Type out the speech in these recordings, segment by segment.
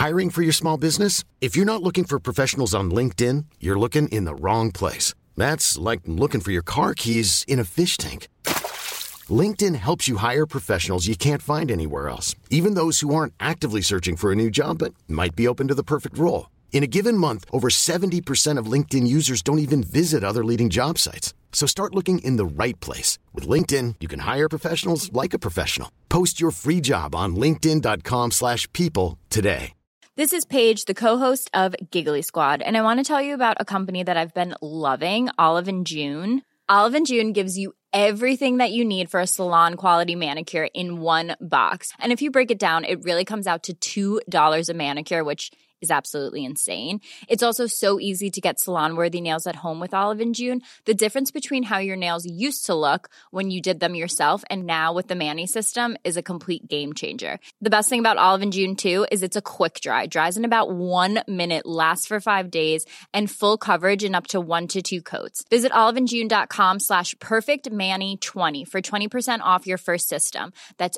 Hiring for your small business? If you're not looking for professionals on LinkedIn, you're looking in the wrong place. That's like looking for your car keys in a fish tank. LinkedIn helps you hire professionals you can't find anywhere else, even those who aren't actively searching for a new job but might be open to the perfect role. In a given month, over 70% of LinkedIn users don't even visit other leading job sites. So start looking in the right place. With LinkedIn, you can hire professionals like a professional. Post your free job on linkedin.com/people today. This is Paige, the co-host of Giggly Squad, and I want to tell you about a company that I've been loving, Olive & June. Olive & June gives you everything that you need for a salon-quality manicure in one box. And if you break it down, it really comes out to $2 a manicure, which is absolutely insane. It's also so easy to get salon-worthy nails at home with Olive & June. The difference between how your nails used to look when you did them yourself and now with the Mani system is a complete game changer. The best thing about Olive & June, too, is it's a quick dry. Dries in about 1 minute, lasts for 5 days, and full coverage in up to 1 to 2 coats. Visit oliveandjune.com/perfectmani20 for 20% off your first system. That's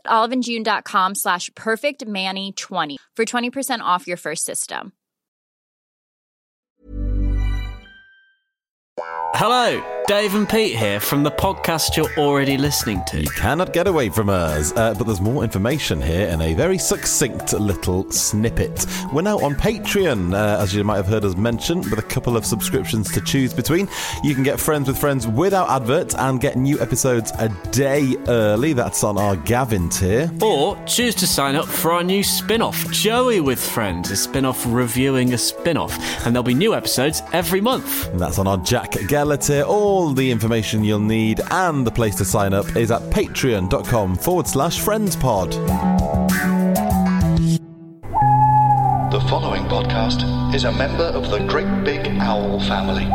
oliveandjune.com/perfectmani20 for 20% off your first system. Hello, Dave and Pete here from the podcast you're already listening to. You cannot get away from us, but there's more information here in a very succinct little snippet. We're now on Patreon, as you might have heard us mention, with a couple of subscriptions to choose between. You can get Friends with Friends without adverts and get new episodes a day early. That's on our Gavin tier. Or choose to sign up for our new spin-off, Joey with Friends, a spin-off reviewing a spin-off. And there'll be new episodes every month. And that's on our Jack Geller tier. All the information you'll need and the place to sign up is at patreon.com/friendspod. The following podcast is a member of the Great Big Owl family.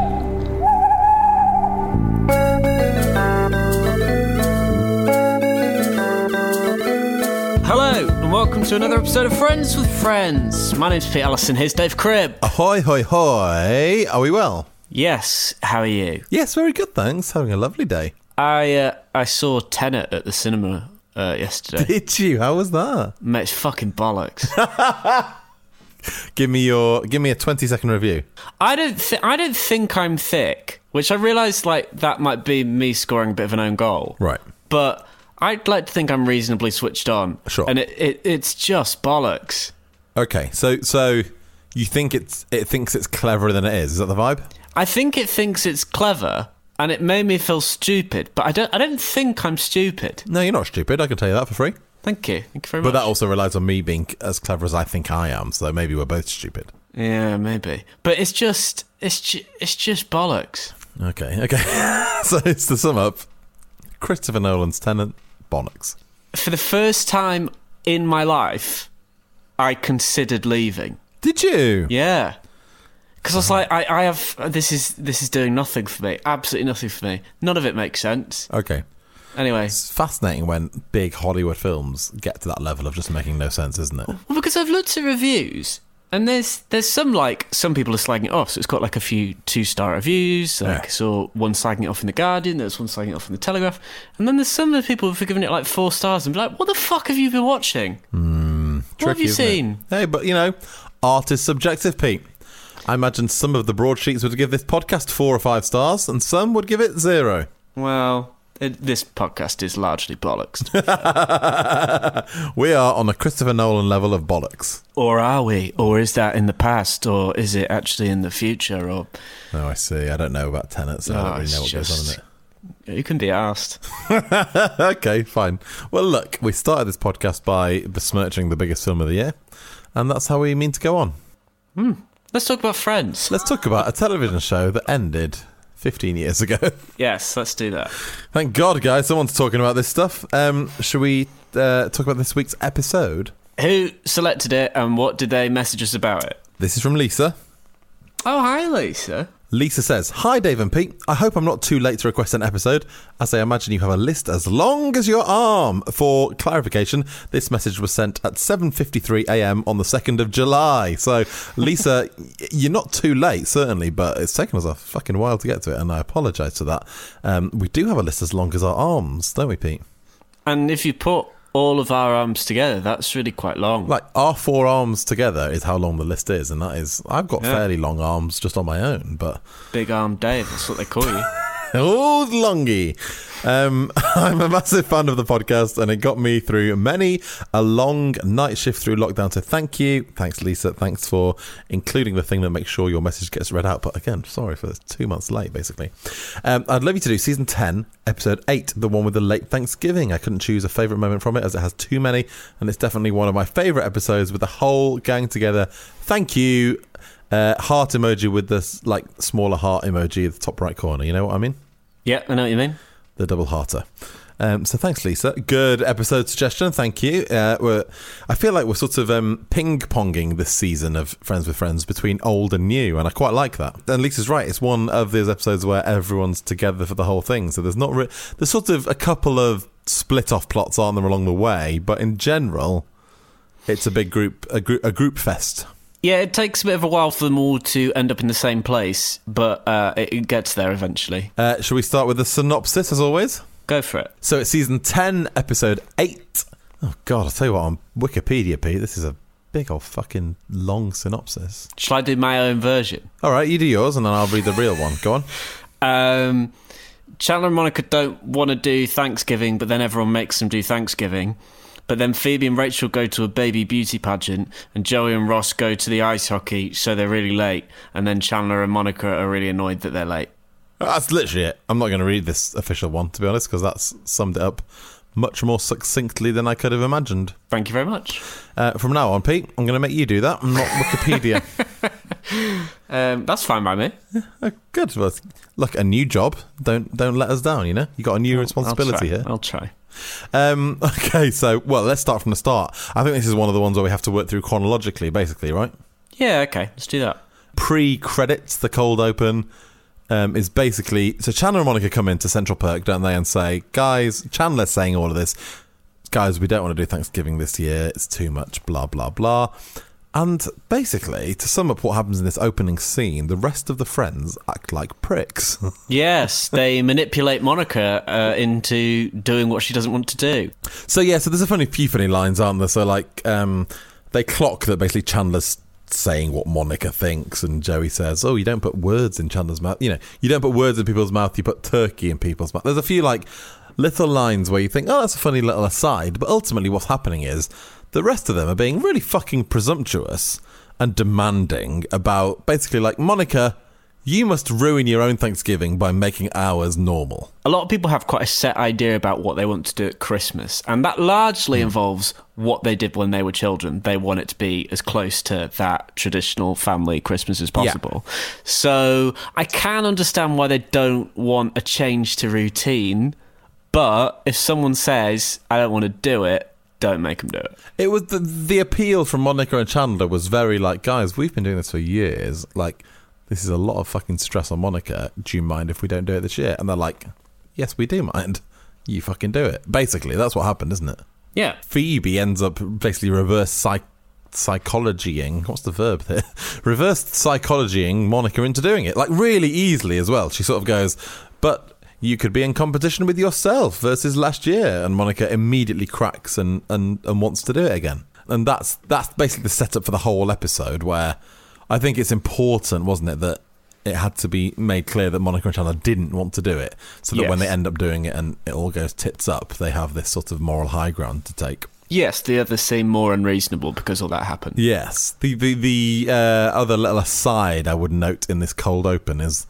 Hello, and welcome to another episode of Friends with Friends. My name's Pete Allison, here's Dave Cribb. Ahoy, hoy, hoy. Are we well? Yes, how are you? Yes, very good, thanks. Having a lovely day. I saw Tenet at the cinema yesterday. Did you? How was that? Mate, it's fucking bollocks. Give me a 20-second review. I don't think I'm thick, which I realise that might be me scoring a bit of an own goal. Right. But I'd like to think I'm reasonably switched on. Sure. And it's just bollocks. Okay, so you think it thinks it's cleverer than it is? Is that the vibe? I think it thinks it's clever, and it made me feel stupid. But I don't think I'm stupid. No, you're not stupid. I can tell you that for free. Thank you very much. But that also relies on me being as clever as I think I am. So maybe we're both stupid. Yeah, maybe. But it's just bollocks. Okay. So it's to sum up, Christopher Nolan's Tenet, bollocks. For the first time in my life, I considered leaving. Did you? Yeah. Because I was like, I have this is doing nothing for me, absolutely nothing for me. None of it makes sense. Okay. Anyway, it's fascinating when big Hollywood films get to that level of just making no sense, isn't it? Well, because I've looked at reviews, and there's some people are slagging it off. So it's got a few 2-star reviews. I saw one slagging it off in the Guardian. There's one slagging it off in the Telegraph, and then there's some of the people who've given it 4 stars and be like, "What the fuck have you been watching? What have you seen?" Hey, but art is subjective, Pete. I imagine some of the broadsheets would give this podcast 4 or 5 stars, and some would give it 0. Well, this podcast is largely bollocks. We are on a Christopher Nolan level of bollocks. Or are we? Or is that in the past? Or is it actually in the future? Or Oh, I see. I don't know about Tenet, so I don't really know what goes on in it. You can be asked. Okay, fine. Well, look, we started this podcast by besmirching the biggest film of the year, and that's how we mean to go on. Let's talk about Friends. Let's talk about a television show that ended 15 years ago. Yes, let's do that. Thank God, guys. Someone's talking about this stuff. Should we talk about this week's episode? Who selected it and what did they message us about it? This is from Lisa. Oh, hi, Lisa. Lisa says, "Hi Dave and Pete, I hope I'm not too late to request an episode, as I imagine you have a list as long as your arm. For clarification, this message was sent at 7:53 a.m. on the 2nd of July. So, Lisa, you're not too late, certainly, but it's taken us a fucking while to get to it, and I apologise for that. We do have a list as long as our arms, don't we, Pete? And if you put all of our arms together, that's really quite long. Like, our 4 arms together is how long the list is, and that is... I've got fairly long arms just on my own, but... Big Arm Dave, that's what they call you. Old Longy. I'm a massive fan of the podcast, and it got me through many a long night shift through lockdown, so thank you. Thanks, Lisa. Thanks for including the thing that makes sure your message gets read out. But again, sorry for 2 months late, basically. I'd love you to do season 10, episode 8, the one with the late Thanksgiving. I couldn't choose a favourite moment from it, as it has too many, and it's definitely one of my favourite episodes with the whole gang together. Thank you. Heart emoji with this like smaller heart emoji at the top right corner. You know what I mean? Yeah, I know what you mean. The double hearter. So thanks, Lisa. Good episode suggestion. Thank you. I feel like we're sort of ping-ponging this season of Friends with Friends between old and new, and I quite like that. And Lisa's right. It's one of those episodes where everyone's together for the whole thing. So there's not there's sort of a couple of split-off plots, aren't there, along the way? But in general, it's a big group, a group fest. Yeah, it takes a bit of a while for them all to end up in the same place, but it gets there eventually. Shall we start with the synopsis, as always? Go for it. So it's season 10, episode 8. Oh, God, I'll tell you what, on Wikipedia, Pete, this is a big old fucking long synopsis. Shall I do my own version? All right, you do yours, and then I'll read the real one. Go on. Chandler and Monica don't want to do Thanksgiving, but then everyone makes them do Thanksgiving. But then Phoebe and Rachel go to a baby beauty pageant, and Joey and Ross go to the ice hockey, so they're really late. And then Chandler and Monica are really annoyed that they're late. That's literally it. I'm not going to read this official one, to be honest, because that's summed it up much more succinctly than I could have imagined. Thank you very much. From now on, Pete, I'm going to make you do that, not Wikipedia. That's fine by me. Good. Well, look, a new job. Don't let us down, you know? You got a new responsibility here. I'll try. Okay, so, well, let's start from the start. I think this is one of the ones where we have to work through chronologically, basically, right? Yeah, okay, let's do that. Pre-credits, the cold open, is basically... So Chandler and Monica come into Central Perk, don't they, and say, guys, Chandler's saying all of this, guys, we don't want to do Thanksgiving this year, it's too much, blah, blah, blah. And basically, to sum up what happens in this opening scene, the rest of the friends act like pricks. Yes, they manipulate Monica into doing what she doesn't want to do. So there's a few funny lines, aren't there? So, like, they clock that basically Chandler's saying what Monica thinks, and Joey says, oh, you don't put words in Chandler's mouth. You know, you don't put words in people's mouth, you put turkey in people's mouth. There's a few, like, little lines where you think, oh, that's a funny little aside, but ultimately what's happening is the rest of them are being really fucking presumptuous and demanding about, basically, like, Monica, you must ruin your own Thanksgiving by making ours normal. A lot of people have quite a set idea about what they want to do at Christmas, and that largely involves what they did when they were children. They want it to be as close to that traditional family Christmas as possible. Yeah. So I can understand why they don't want a change to routine, but if someone says, I don't want to do it, don't make them do it. It was the appeal from Monica and Chandler was very like, guys, we've been doing this for years. Like, this is a lot of fucking stress on Monica. Do you mind if we don't do it this year? And they're like, yes, we do mind. You fucking do it. Basically, that's what happened, isn't it? Yeah. Phoebe ends up basically reverse psychologying. What's the verb there? Reverse psychologying Monica into doing it. Like, really easily as well. She sort of goes, but you could be in competition with yourself versus last year. And Monica immediately cracks and wants to do it again. And that's basically the setup for the whole episode, where I think it's important, wasn't it, that it had to be made clear that Monica and Chandler didn't want to do it, so that when they end up doing it and it all goes tits up, they have this sort of moral high ground to take. Yes, the others seem more unreasonable because all that happened. Yes. The other little aside I would note in this cold open is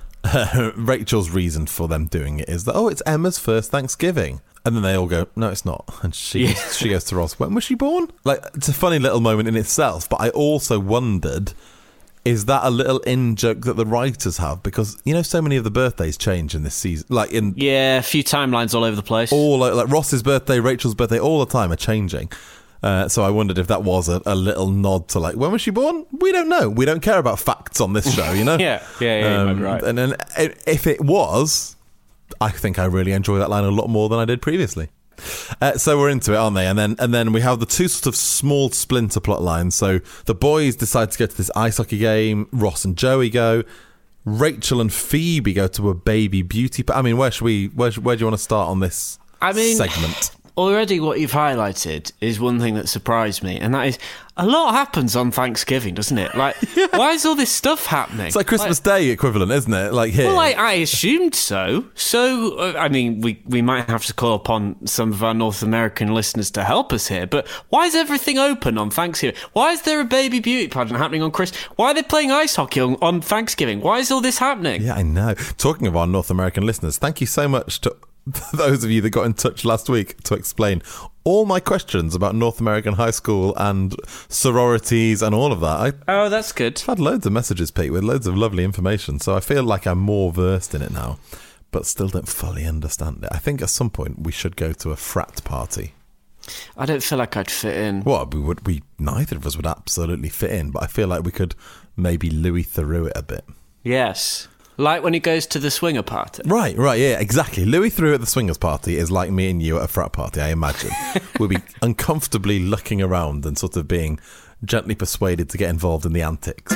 Rachel's reason for them doing it is that, oh, it's Emma's first Thanksgiving. And then they all go, no, it's not. And she goes to Ross, when was she born? Like, it's a funny little moment in itself, but I also wondered, is that a little in-joke that the writers have? Because, you know, so many of the birthdays change in this season. Like a few timelines all over the place. All like Ross's birthday, Rachel's birthday, all the time are changing. So I wondered if that was a little nod to, like, when was she born? We don't know. We don't care about facts on this show, you know? Yeah, you might be right. And then if it was, I think I really enjoy that line a lot more than I did previously. So we're into it, aren't they? And then we have the two sort of small splinter plot lines. So the boys decide to go to this ice hockey game. Ross and Joey go. Rachel and Phoebe go to a baby beauty. I mean, where do you want to start on this segment? already what you've highlighted is one thing that surprised me, and that is a lot happens on Thanksgiving, doesn't it? Like, why is all this stuff happening? It's like Christmas Day equivalent, isn't it? Like here. Well, I assumed so. So, I mean, we might have to call upon some of our North American listeners to help us here, but why is everything open on Thanksgiving? Why is there a baby beauty pageant happening on Christmas? Why are they playing ice hockey on Thanksgiving? Why is all this happening? Yeah, I know. Talking of our North American listeners, thank you so much to those of you that got in touch last week to explain all my questions about North American high school and sororities and all of that. Oh, that's good. I've had loads of messages, Pete, with loads of lovely information, so I feel like I'm more versed in it now, but still don't fully understand it. I think at some point we should go to a frat party. I don't feel like I'd fit in. Well, we neither of us would absolutely fit in, but I feel like we could maybe Louis Theroux it a bit. Yes. Like when he goes to the swinger party. Right, yeah, exactly. Louis Theroux at the swingers party is like me and you at a frat party, I imagine. We'll be uncomfortably looking around and sort of being gently persuaded to get involved in the antics.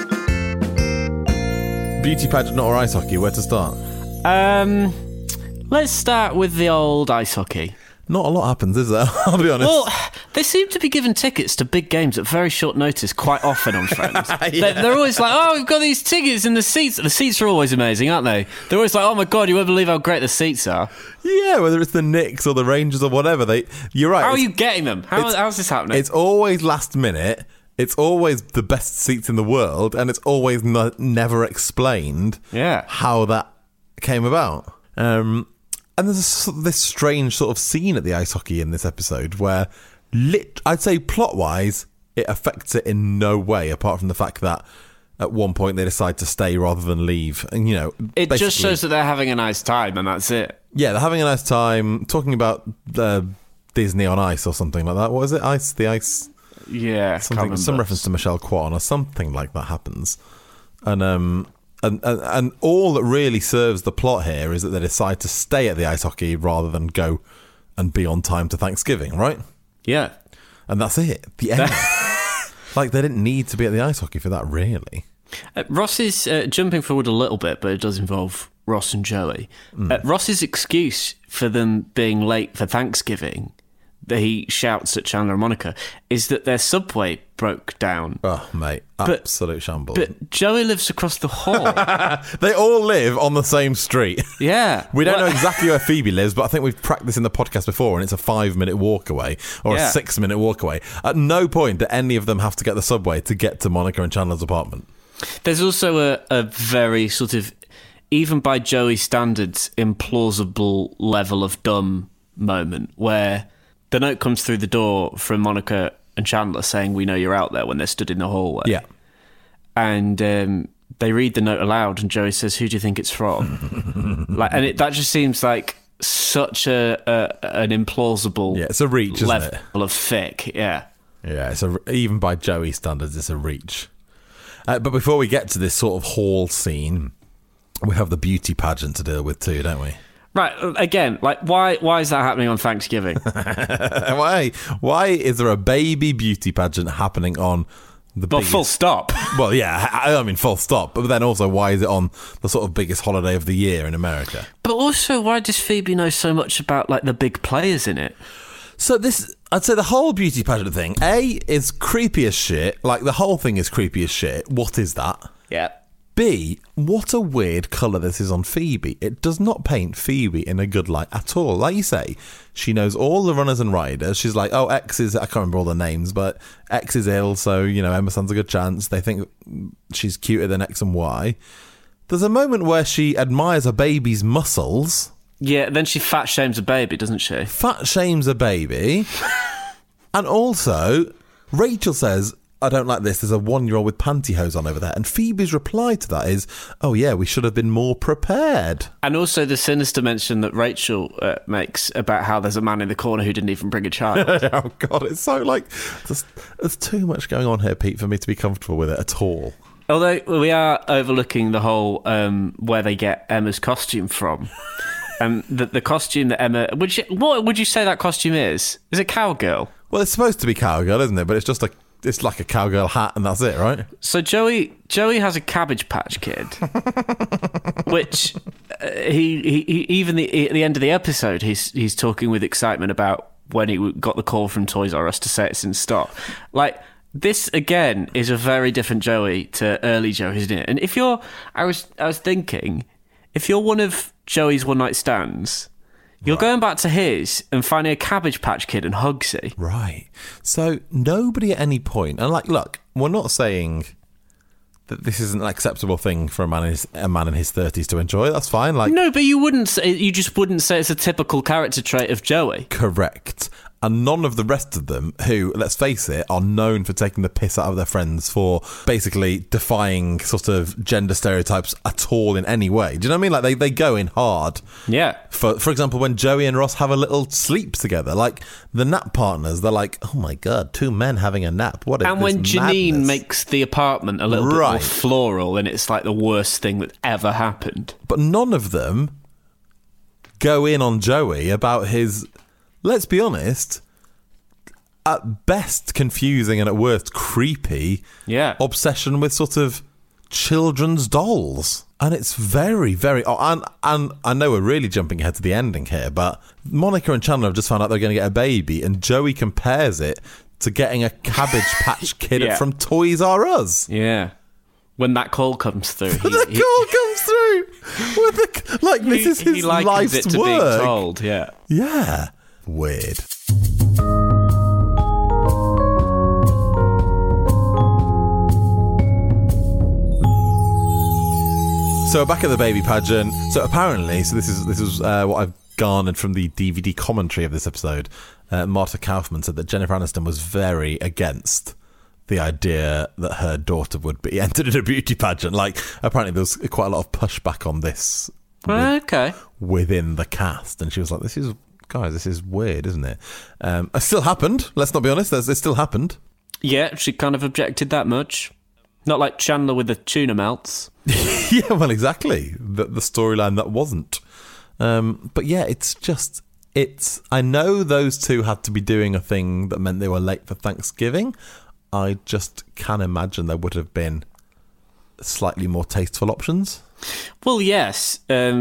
Beauty pageant or ice hockey, where to start? Let's start with the old ice hockey. Not a lot happens, is there? I'll be honest. Well, they seem to be giving tickets to big games at very short notice quite often on Friends. Yeah. They're always like, oh, we've got these tickets and the seats. The seats are always amazing, aren't they? They're always like, oh my God, you won't believe how great the seats are. Yeah, whether it's the Knicks or the Rangers or whatever. You're right. How are you getting them? How's this happening? It's always last minute. It's always the best seats in the world. And it's always never explained how that came about. And there's this strange sort of scene at the ice hockey in this episode where, I'd say plot-wise, it affects it in no way, apart from the fact that at one point they decide to stay rather than leave. And, you know, it just shows that they're having a nice time, and that's it. Yeah, they're having a nice time, talking about Disney on Ice or something like that. What is it? The Ice? Yeah. Some reference to Michelle Kwan or something like that happens. And all that really serves the plot here is that they decide to stay at the ice hockey rather than go and be on time to Thanksgiving, right? Yeah. And that's it. The end. Like, they didn't need to be at the ice hockey for that, really. Ross is jumping forward a little bit, but it does involve Ross and Joey. Ross's excuse for them being late for Thanksgiving, that he shouts at Chandler and Monica, is that their subway broke down. Oh, mate. Absolute shambles. But Joey lives across the hall. They all live on the same street. Yeah. We don't know exactly where Phoebe lives, but I think we've practiced in the podcast before, and it's a 5-minute walk away or a 6-minute walk away. At no point do any of them have to get the subway to get to Monica and Chandler's apartment. There's also a very sort of, even by Joey standards, implausible level of dumb moment where the note comes through the door from Monica and Chandler saying, "We know you're out there," when they're stood in the hallway. Yeah. And they read the note aloud, and Joey says, "Who do you think it's from?" That just seems like such an implausible it's a reach, isn't level it? of thick. Yeah. Yeah, even by Joey standards, it's a reach. But before we get to this sort of hall scene, we have the beauty pageant to deal with too, don't we? Right, again, like, why is that happening on Thanksgiving? Why is there a baby beauty pageant happening on the biggest... full stop. Well, yeah, I mean, full stop. But then also, why is it on the sort of biggest holiday of the year in America? But also, why does Phoebe know so much about, like, the big players in it? So I'd say the whole beauty pageant thing, A, is creepy as shit. Like, the whole thing is creepy as shit. What is that? Yeah. B, what a weird colour this is on Phoebe. It does not paint Phoebe in a good light at all. Like you say, she knows all the runners and riders. She's like, oh, X is, I can't remember all the names, but X is ill, so, you know, Emma stands a good chance. They think she's cuter than X and Y. There's a moment where she admires a baby's muscles. Yeah, then she fat shames a baby, doesn't she? Fat shames a baby. And also, Rachel says, I don't like this, there's a 1-year-old with pantyhose on over there. And Phoebe's reply to that is, oh yeah, we should have been more prepared. And also the sinister mention that Rachel makes about how there's a man in the corner who didn't even bring a child. Oh God, it's so like, there's too much going on here, Pete, for me to be comfortable with it at all. Although we are overlooking the whole where they get Emma's costume from. And the costume that Emma... What would you say that costume is? Is it cowgirl? Well, it's supposed to be cowgirl, isn't it? But it's just it's like a cowgirl hat and that's it, right? So Joey has a Cabbage Patch Kid, which he even at the end of the episode, he's talking with excitement about when he got the call from Toys R Us to say it's in stock. Like, this again is a very different Joey to early Joey, isn't it? And if you're, I was thinking, if you're one of Joey's one night stands, you're going back to his and finding a Cabbage Patch Kid and Hugsy. Right. So nobody at any point, and like, look, we're not saying that this isn't an acceptable thing for a man in his 30s to enjoy. That's fine. Like, no, but you just wouldn't say it's a typical character trait of Joey. Correct. And none of the rest of them, who, let's face it, are known for taking the piss out of their friends for basically defying sort of gender stereotypes at all in any way. Do you know what I mean? Like, they go in hard. Yeah. For example, when Joey and Ross have a little sleep together, like the nap partners, they're like, oh my God, two men having a nap. What is this And when Janine madness? makes the apartment a little bit more floral, and it's like the worst thing that ever happened. But none of them go in on Joey about his, let's be honest, at best confusing and at worst creepy obsession with sort of children's dolls. And it's very, very... and I know we're really jumping ahead to the ending here, but Monica and Chandler have just found out they're going to get a baby, and Joey compares it to getting a Cabbage Patch Kid from Toys R Us. Yeah. When that call comes through. Call comes through! This is his life's it to work. Be told, yeah. Yeah. Weird. So back at the baby pageant. So apparently, this is what I've garnered from the DVD commentary of this episode. Marta Kaufman said that Jennifer Aniston was very against the idea that her daughter would be entered in a beauty pageant. Like, apparently there was quite a lot of pushback on this within the cast, and she was like, this is weird, isn't it? It still happened, let's not be honest, it still happened. Yeah, she kind of objected that much. Not like Chandler with the tuna melts. Yeah, well, exactly. The storyline that wasn't. But yeah, I know those two had to be doing a thing that meant they were late for Thanksgiving. I just can imagine there would have been slightly more tasteful options. Well, yes.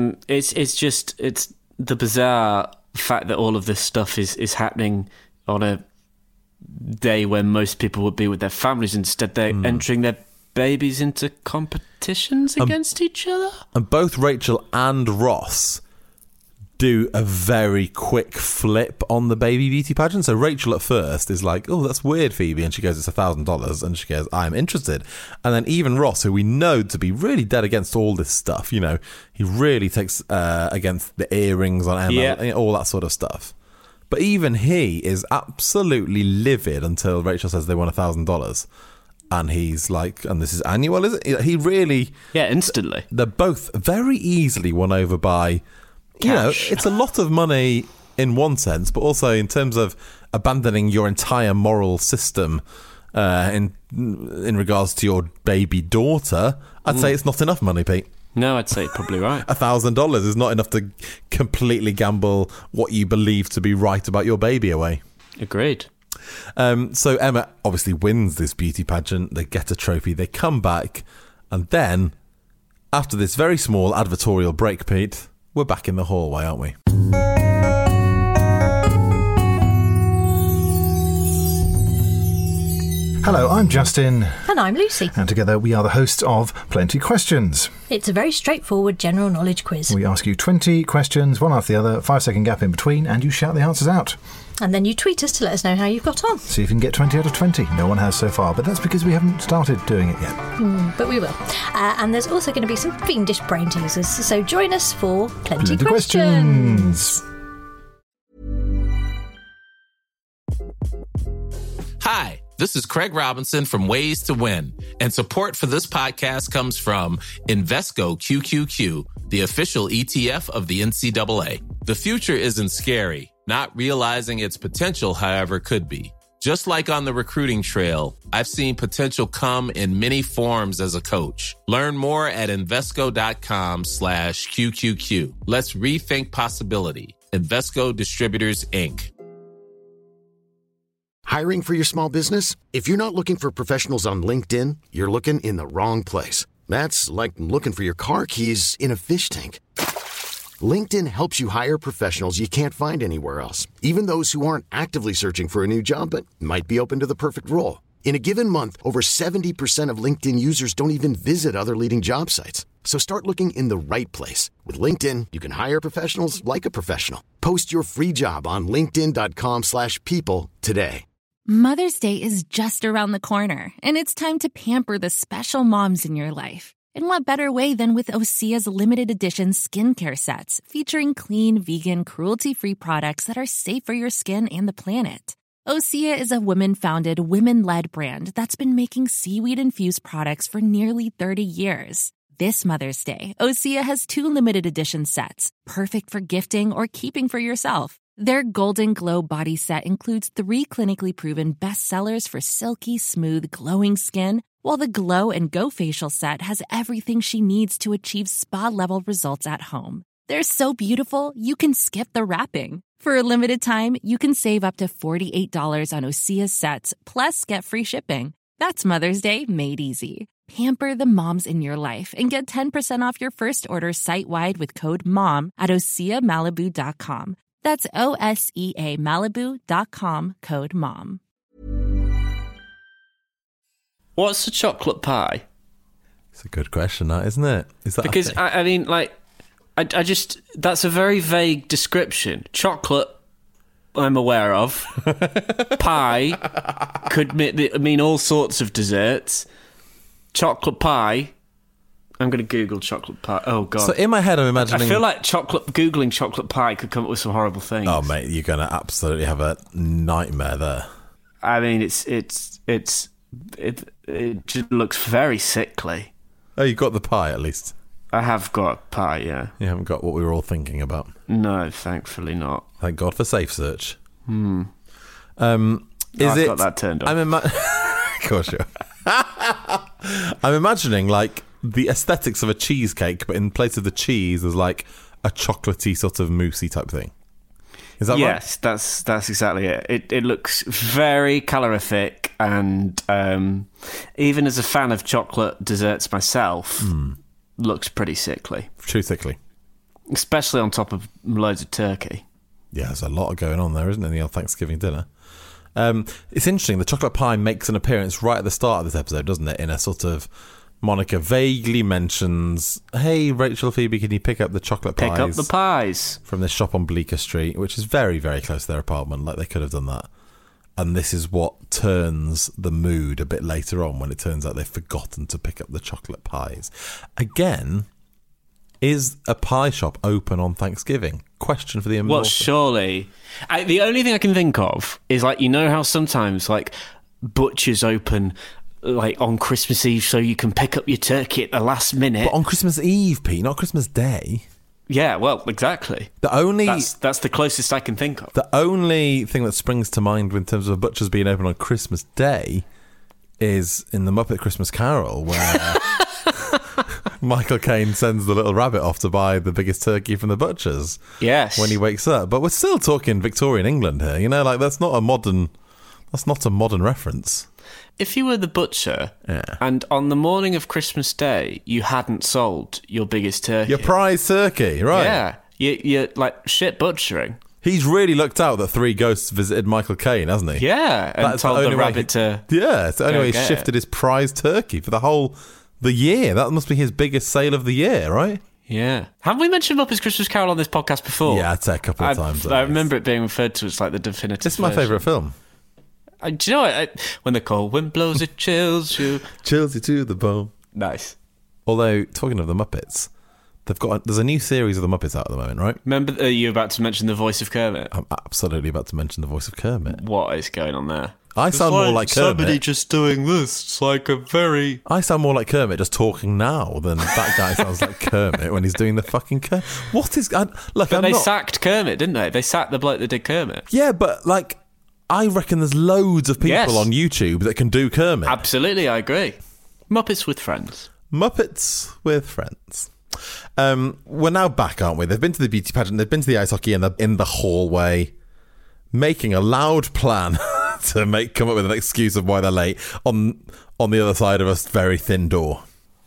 It's the bizarre fact that all of this stuff is happening on a day when most people would be with their families. Instead, they're entering their babies into competitions against each other. And both Rachel and Ross do a very quick flip on the baby beauty pageant. So Rachel at first is like, oh, that's weird, Phoebe. And she goes, it's $1,000. And she goes, I'm interested. And then even Ross, who we know to be really dead against all this stuff, you know, he really takes against the earrings on Emma, all that sort of stuff. But even he is absolutely livid until Rachel says they won $1,000. And he's like, and this is annual, is it? He really... Yeah, instantly. They're both very easily won over by... Cash. You know, it's a lot of money in one sense, but also in terms of abandoning your entire moral system in regards to your baby daughter, I'd say it's not enough money, Pete. No, I'd say you're probably right. $1,000 is not enough to completely gamble what you believe to be right about your baby away. Agreed. So Emma obviously wins this beauty pageant. They get a trophy. They come back. And then, after this very small advertorial break, Pete, we're back in the hallway, aren't we? Hello, I'm Justin. And I'm Lucy. And together we are the hosts of Plenty Questions. It's a very straightforward general knowledge quiz. We ask you 20 questions, one after the other, 5-second gap in between, and you shout the answers out. And then you tweet us to let us know how you've got on. See if you can get 20 out of 20. No one has so far, but that's because we haven't started doing it yet. But we will. And there's also going to be some fiendish brain teasers, so join us for Plenty Questions. Hi, this is Craig Robinson from Ways to Win, and support for this podcast comes from Invesco QQQ, the official ETF of the NCAA. The future isn't scary. Not realizing its potential, however, could be. Just like on the recruiting trail, I've seen potential come in many forms as a coach. Learn more at Invesco.com/QQQ. Let's rethink possibility. Invesco Distributors, Inc. Hiring for your small business? If you're not looking for professionals on LinkedIn, you're looking in the wrong place. That's like looking for your car keys in a fish tank. LinkedIn helps you hire professionals you can't find anywhere else, even those who aren't actively searching for a new job but might be open to the perfect role. In a given month, over 70% of LinkedIn users don't even visit other leading job sites. So start looking in the right place. With LinkedIn, you can hire professionals like a professional. Post your free job on linkedin.com/people today. Mother's Day is just around the corner, and it's time to pamper the special moms in your life. And what better way than with Osea's limited edition skincare sets featuring clean, vegan, cruelty-free products that are safe for your skin and the planet. Osea is a women-founded, women-led brand that's been making seaweed-infused products for nearly 30 years. This Mother's Day, Osea has 2 limited edition sets, perfect for gifting or keeping for yourself. Their Golden Glow body set includes 3 clinically proven bestsellers for silky, smooth, glowing skin, while the Glow and Go facial set has everything she needs to achieve spa-level results at home. They're so beautiful, you can skip the wrapping. For a limited time, you can save up to $48 on Osea sets, plus get free shipping. That's Mother's Day made easy. Pamper the moms in your life and get 10% off your first order site-wide with code MOM at OseaMalibu.com. That's OSEA Malibu.com, code MOM. What's a chocolate pie? It's a good question, that, isn't it? Is that because, I mean, like, I just, that's a very vague description. Chocolate, I'm aware of. Pie could mean all sorts of desserts. Chocolate pie, I'm going to Google chocolate pie. Oh, God. So in my head, I'm imagining... I feel like Googling chocolate pie could come up with some horrible things. Oh, mate, you're going to absolutely have a nightmare there. I mean, it just looks very sickly. Oh, you got the pie, at least. I have got pie, yeah. You haven't got what we were all thinking about. No, thankfully not. Thank God for Safe Search. I've got that turned on. Of course you are. I'm imagining, like, the aesthetics of a cheesecake, but in place of the cheese, there's, like, a chocolatey sort of moussey type thing. Is that right? Yes, that's exactly it. It looks very calorific, and even as a fan of chocolate desserts myself... looks pretty sickly. Too sickly. Especially on top of loads of turkey. Yeah, there's a lot going on there, isn't there, in the old Thanksgiving dinner? It's interesting, the chocolate pie makes an appearance right at the start of this episode, doesn't it? In a sort of... Monica vaguely mentions, hey, Rachel, Phoebe, can you pick up the chocolate pies? Pick up the pies. From this shop on Bleecker Street, which is very, very close to their apartment. Like, they could have done that. And this is what turns the mood a bit later on when it turns out they've forgotten to pick up the chocolate pies. Again, is a pie shop open on Thanksgiving? Question for the immortal. Well, surely. The only thing I can think of is, like, you know how sometimes, like, butchers open, like, on Christmas Eve so you can pick up your turkey at the last minute. But on Christmas Eve, Pete, not Christmas Day. Yeah, well, exactly. That's the closest I can think of. The only thing that springs to mind in terms of butchers being open on Christmas Day is in the Muppet Christmas Carol, where Michael Caine sends the little rabbit off to buy the biggest turkey from the butchers. Yes. When he wakes up. But we're still talking Victorian England here. You know, like, that's not a modern reference. If you were the butcher, and on the morning of Christmas Day, you hadn't sold your biggest turkey. Your prize turkey, right. Yeah. You're like, shit butchering. He's really looked out that 3 ghosts visited Michael Caine, hasn't he? Yeah, and told the rabbit to... Yeah, it's the only way he shifted his prize turkey for the year. That must be his biggest sale of the year, right? Yeah. Haven't we mentioned Muppets Christmas Carol on this podcast before? Yeah, I'd say a couple of times. I remember it being referred to as, like, the definitive This is my favourite film. Do you know what? When the cold wind blows, it chills you. Chills you to the bone. Nice. Although, talking of the Muppets, there's a new series of the Muppets out at the moment, right? Remember, are you about to mention the voice of Kermit? I'm absolutely about to mention the voice of Kermit. What is going on there? I sound more like Kermit. Somebody just doing this. It's like a very... I sound more like Kermit just talking now than that guy sounds like Kermit when he's doing the fucking Kermit. What is... They sacked Kermit, didn't they? They sacked the bloke that did Kermit. Yeah, but, like... I reckon there's loads of people on YouTube that can do Kermit. Absolutely, I agree. Muppets with Friends. Muppets with Friends. We're now back, aren't we? They've been to the beauty pageant, they've been to the ice hockey, and they're in the hallway making a loud plan to come up with an excuse of why they're late on the other side of a very thin door.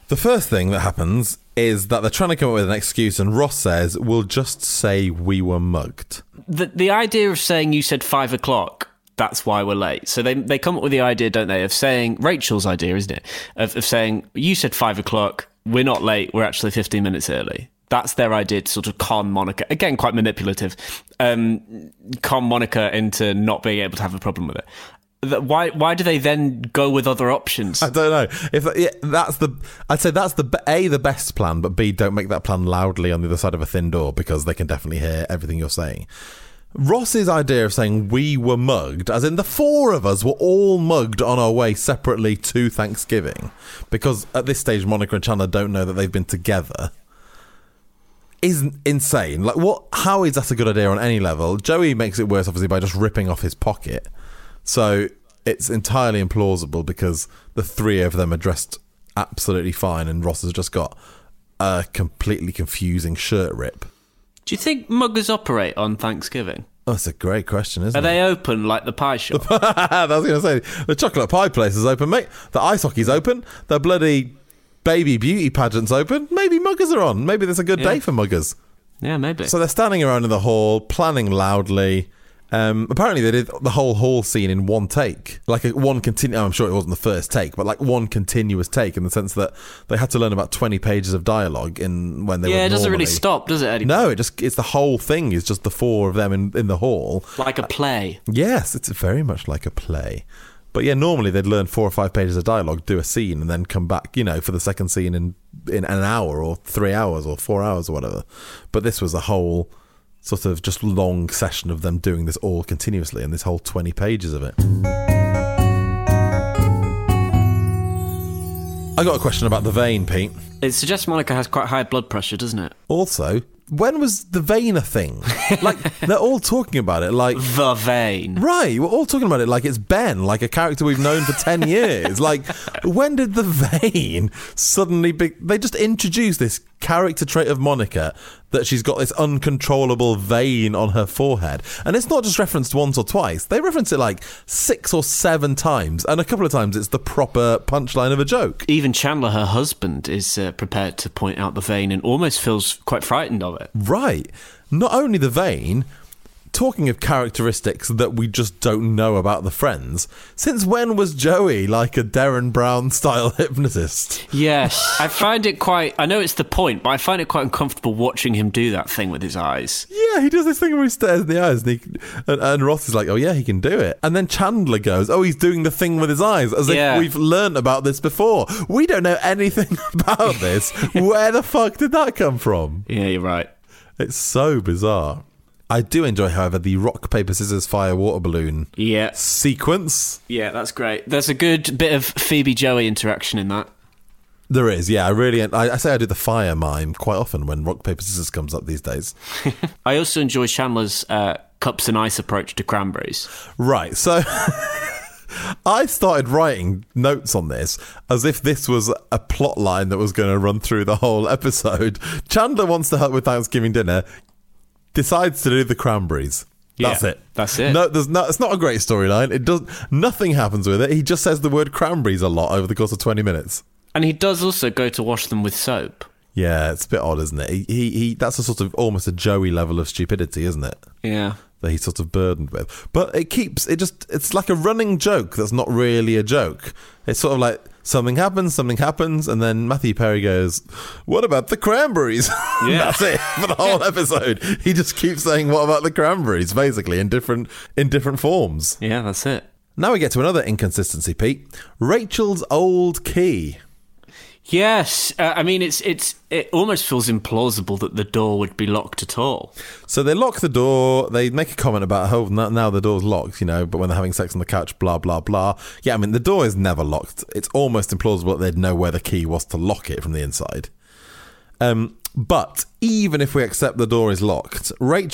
The first thing that happens is that they're trying to come up with an excuse, and Ross says, we'll just say we were mugged. The idea of saying you said 5 o'clock, that's why we're late. So they come up with the idea, don't they, of saying, Rachel's idea, isn't it? Of saying, you said 5 o'clock, we're not late, we're actually 15 minutes early. That's their idea to sort of con Monica. Again, quite manipulative. Con Monica into not being able to have a problem with it. Why do they then go with other options? I don't know. I'd say that's the best plan, but B, don't make that plan loudly on the other side of a thin door because they can definitely hear everything you're saying. Ross's idea of saying we were mugged, as in the 4 of us were all mugged on our way separately to Thanksgiving, because at this stage Monica and Chandler don't know that they've been together, is insane. Like, what? How is that a good idea on any level? Joey makes it worse, obviously, by just ripping off his pocket. So it's entirely implausible because the 3 of them are dressed absolutely fine and Ross has just got a completely confusing shirt rip. Do you think muggers operate on Thanksgiving? Oh, that's a great question, isn't it? Are they open like the pie shop? I was going to say, the chocolate pie place is open, mate. The ice hockey's open. The bloody baby beauty pageant's open. Maybe muggers are on. Maybe there's a good day for muggers. Yeah, maybe. So they're standing around in the hall, planning loudly. Apparently they did the whole hall scene in one take, like I'm sure it wasn't the first take, but like one continuous take, in the sense that they had to learn about 20 pages of dialogue when they were it doesn't really stop, does it, Eddie? No, it's the whole thing is just the 4 of them in the hall, like a play. Yes, it's very much like a play. But yeah, normally they'd learn 4 or 5 pages of dialogue, do a scene, and then come back, for the second scene in an hour or 3 hours or 4 hours or whatever. But this was a whole sort of just long session of them doing this all continuously, and this whole 20 pages of it. I got a question about the vein, Pete. It suggests Monica has quite high blood pressure, doesn't it? Also, when was the vein a thing? Like, they're all talking about it like... The vein. Right, we're all talking about it like it's Ben, like a character we've known for 10 years. Like, when did the vein suddenly... They just introduced this character trait of Monica, that she's got this uncontrollable vein on her forehead. And it's not just referenced once or twice. They reference it like 6 or 7 times. And a couple of times it's the proper punchline of a joke. Even Chandler, her husband, is prepared to point out the vein and almost feels quite frightened of it. Right. Not only the vein... Talking of characteristics that we just don't know about the friends, since when was Joey like a Derren Brown style hypnotist? Yes, I find it quite... I know it's the point, but I find it quite uncomfortable watching him do that thing with his eyes. Yeah, he does this thing where he stares in the eyes and Ross is like, oh yeah, he can do it. And then Chandler goes, oh, he's doing the thing with his eyes, as if we've learnt about this before. We don't know anything about this. Where the fuck did that come from? Yeah, you're right. It's so bizarre. I do enjoy, however, the rock, paper, scissors, fire, water balloon sequence. Yeah, that's great. There's a good bit of Phoebe-Joey interaction in that. There is, yeah. I say I do the fire mime quite often when rock, paper, scissors comes up these days. I also enjoy Chandler's cups and ice approach to cranberries. Right, so... I started writing notes on this as if this was a plot line that was going to run through the whole episode. Chandler wants to help with Thanksgiving dinner, decides to do the cranberries. That's it. That's it. No, it's not a great storyline. Nothing happens with it. He just says the word cranberries a lot over the course of 20 minutes. And he does also go to wash them with soap. Yeah, it's a bit odd, isn't it? He that's a sort of almost a Joey level of stupidity, isn't it? Yeah. That he's sort of burdened with. But it's like a running joke that's not really a joke. It's sort of like something happens, and then Matthew Perry goes, what about the cranberries? Yeah. That's it for the whole episode. He just keeps saying, what about the cranberries, basically, in different forms. Yeah, that's it. Now we get to another inconsistency, Pete. Rachel's old key. Yes, I mean, it almost feels implausible that the door would be locked at all. So they lock the door, they make a comment about how now the door's locked, but when they're having sex on the couch, blah, blah, blah. Yeah, I mean, the door is never locked. It's almost implausible that they'd know where the key was to lock it from the inside. But even if we accept the door is locked,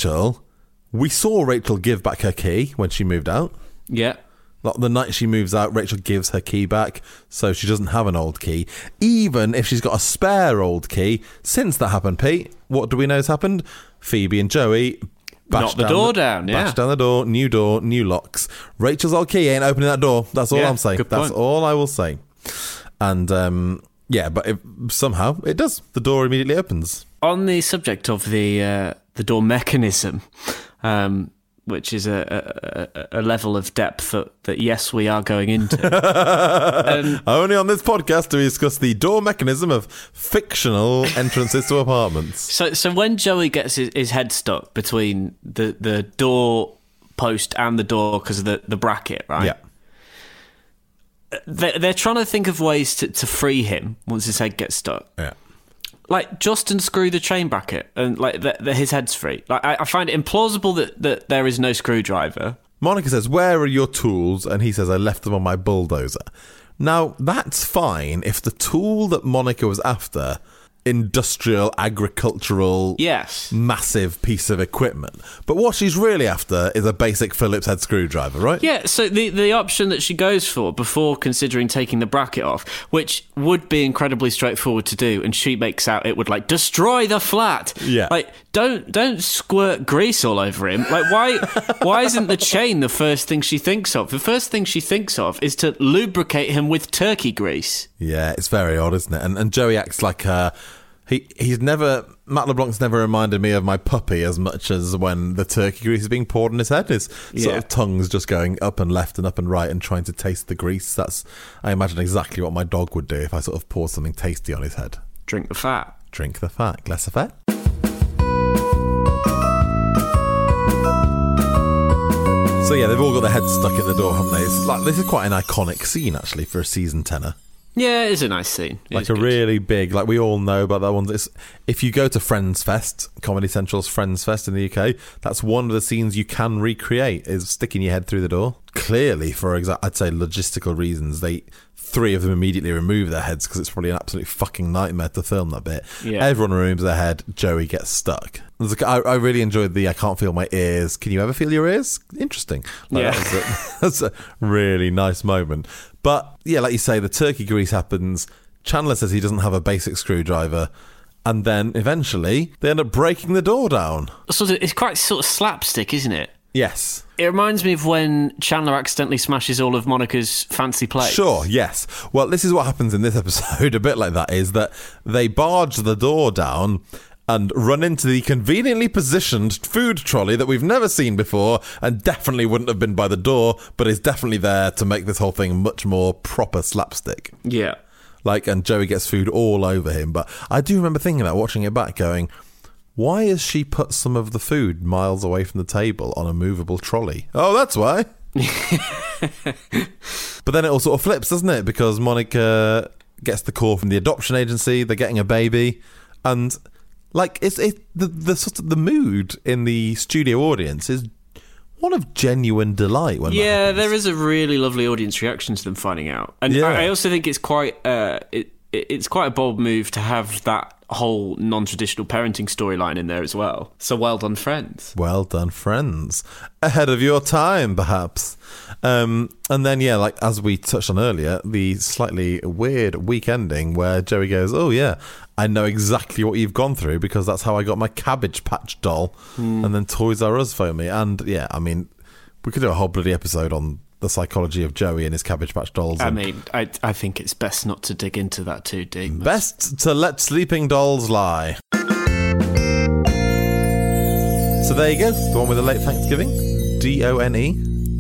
we saw Rachel give back her key when she moved out. Yeah. The night she moves out, Rachel gives her key back, so she doesn't have an old key. Even if she's got a spare old key, since that happened, Pete, what do we know has happened? Phoebe and Joey knock the door down, bash down the door, new locks. Rachel's old key ain't opening that door. That's all I'm saying. That's all I will say. And Yeah, but somehow it does. The door immediately opens. On the subject of the door mechanism, which is a level of depth that yes, we are going into. Only on this podcast do we discuss the door mechanism of fictional entrances to apartments. So when Joey gets his head stuck between the door post and the door because of the bracket, right? Yeah. They're trying to think of ways to free him once his head gets stuck. Yeah. Like, just unscrew the chain bracket and, like, his head's free. Like, I find it implausible that there is no screwdriver. Monica says, where are your tools? And he says, I left them on my bulldozer. Now, that's fine if the tool that Monica was after, industrial, agricultural, yes, massive piece of equipment. But what she's really after is a basic Phillips head screwdriver, right? Yeah, so the option that she goes for before considering taking the bracket off, which would be incredibly straightforward to do, and she makes out it would, like, destroy the flat. Yeah. Like, don't squirt grease all over him. Like, why isn't the chain the first thing she thinks of? The first thing she thinks of is to lubricate him with turkey grease. Yeah, it's very odd, isn't it? And Joey acts like Matt LeBlanc's never reminded me of my puppy as much as when the turkey grease is being poured on his head. His sort of tongue's just going up and left and up and right and trying to taste the grease. I imagine exactly what my dog would do if I sort of poured something tasty on his head. Drink the fat. Drink the fat. Laissez-faire. So yeah, they've all got their heads stuck in the door, haven't they? This is quite an iconic scene, actually, for a season 10er. Yeah, it is a nice scene. Like a really big, like we all know about that one. If you go to Friends Fest, Comedy Central's Friends Fest in the UK, that's one of the scenes you can recreate, is sticking your head through the door. Clearly, for I'd say logistical reasons, three of them immediately remove their heads because it's probably an absolute fucking nightmare to film that bit. Yeah. Everyone removes their head, Joey gets stuck. I really enjoyed I can't feel my ears. Can you ever feel your ears? Interesting. That's a really nice moment. But yeah, like you say, the turkey grease happens. Chandler says he doesn't have a basic screwdriver. And then eventually they end up breaking the door down. So it's quite sort of slapstick, isn't it? Yes. It reminds me of when Chandler accidentally smashes all of Monica's fancy plates. Sure, yes. Well, this is what happens in this episode, a bit like that, is that they barge the door down and run into the conveniently positioned food trolley that we've never seen before and definitely wouldn't have been by the door, but is definitely there to make this whole thing much more proper slapstick. Yeah. And Joey gets food all over him. But I do remember thinking about watching it back going, why has she put some of the food miles away from the table on a movable trolley? Oh, that's why. But then it all sort of flips, doesn't it? Because Monica gets the call from the adoption agency, they're getting a baby, and the mood in the studio audience is one of genuine delight when that happens. There is a really lovely audience reaction to them finding out, and I also think it's quite it's quite a bold move to have that whole non-traditional parenting storyline in there as well. So well done, Friends. Well done, Friends. Ahead of your time, perhaps. And then, as we touched on earlier, the slightly weird week ending where Joey goes, oh yeah, I know exactly what you've gone through because that's how I got my Cabbage Patch doll. And then Toys R Us phoned me. And yeah, I mean, we could do a whole bloody episode on the psychology of Joey and his Cabbage Patch dolls. I think it's best not to dig into that too deep. Best to let sleeping dolls lie. So there you go, the one with the late Thanksgiving. DONE.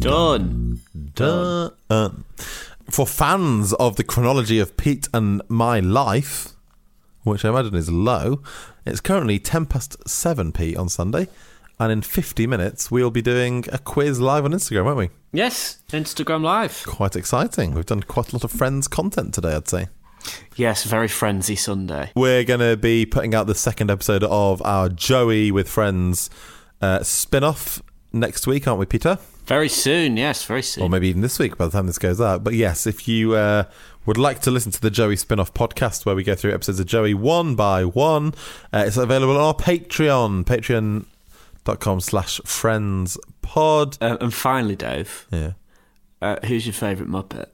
Done. For fans of the chronology of Pete and my life, which I imagine is low, it's currently 7:10 Pete on Sunday. And in 50 minutes, we'll be doing a quiz live on Instagram, won't we? Yes, Instagram Live. Quite exciting. We've done quite a lot of Friends content today, I'd say. Yes, very Friendsy Sunday. We're going to be putting out the second episode of our Joey with Friends spin-off next week, aren't we, Peter? Very soon, yes, very soon. Or maybe even this week by the time this goes out. But yes, if you would like to listen to the Joey spin-off podcast where we go through episodes of Joey one by one, it's available on our Patreon. Patreon.com/friendspod. And finally, Dave. Yeah. Who's your favourite Muppet?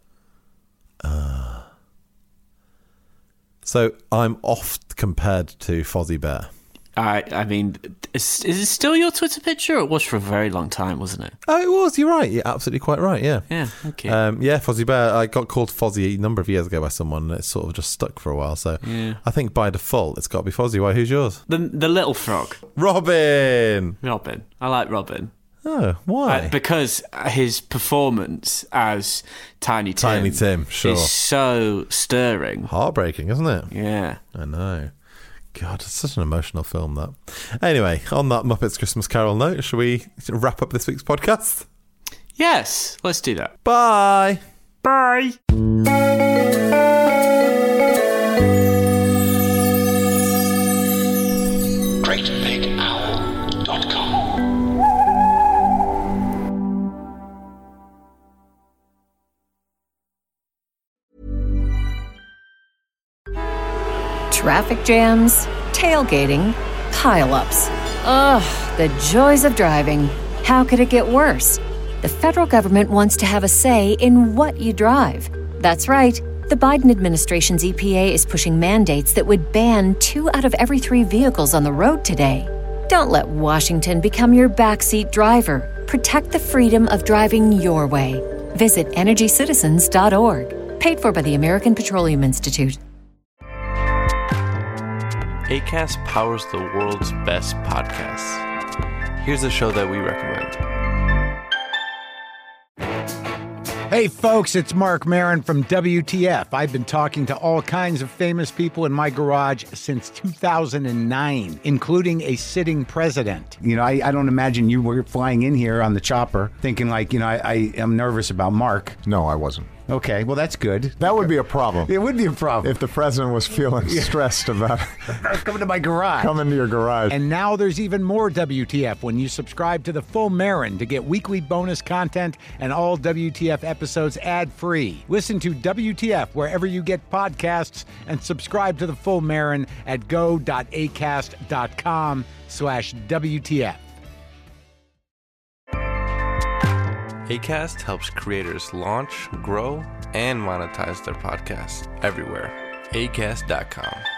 So I'm oft compared to Fozzie Bear. I mean, is it still your Twitter picture? It was for a very long time, wasn't it? Oh, it was. You're right. You're absolutely quite right. Yeah. Yeah. Okay. Yeah, Fozzie Bear. I got called Fozzie a number of years ago by someone, and it sort of just stuck for a while. So I think by default, it's got to be Fozzie. Why? Who's yours? The little frog. Robin. I like Robin. Oh, why? Because his performance as Tiny Tim, sure, is so stirring, heartbreaking, isn't it? Yeah, I know. God, it's such an emotional film, that. Anyway, on that Muppets Christmas Carol note, shall we wrap up this week's podcast? Yes, let's do that. Bye. Bye. Traffic jams, tailgating, pile-ups. Ugh, the joys of driving. How could it get worse? The federal government wants to have a say in what you drive. That's right. The Biden administration's EPA is pushing mandates that would ban 2 out of every 3 vehicles on the road today. Don't let Washington become your backseat driver. Protect the freedom of driving your way. Visit EnergyCitizens.org. Paid for by the American Petroleum Institute. Acast powers the world's best podcasts. Here's a show that we recommend. Hey folks, it's Mark Maron from WTF. I've been talking to all kinds of famous people in my garage since 2009, including a sitting president. You know, I don't imagine you were flying in here on the chopper thinking like, you know, I am nervous about Mark. No, I wasn't. Okay, well, that's good. That would be a problem. It would be a problem. If the president was feeling stressed about coming to my garage. Come into your garage. And now there's even more WTF when you subscribe to The Full Marin to get weekly bonus content and all WTF episodes ad-free. Listen to WTF wherever you get podcasts and subscribe to The Full Marin at go.acast.com/WTF. Acast helps creators launch, grow, and monetize their podcasts everywhere. Acast.com.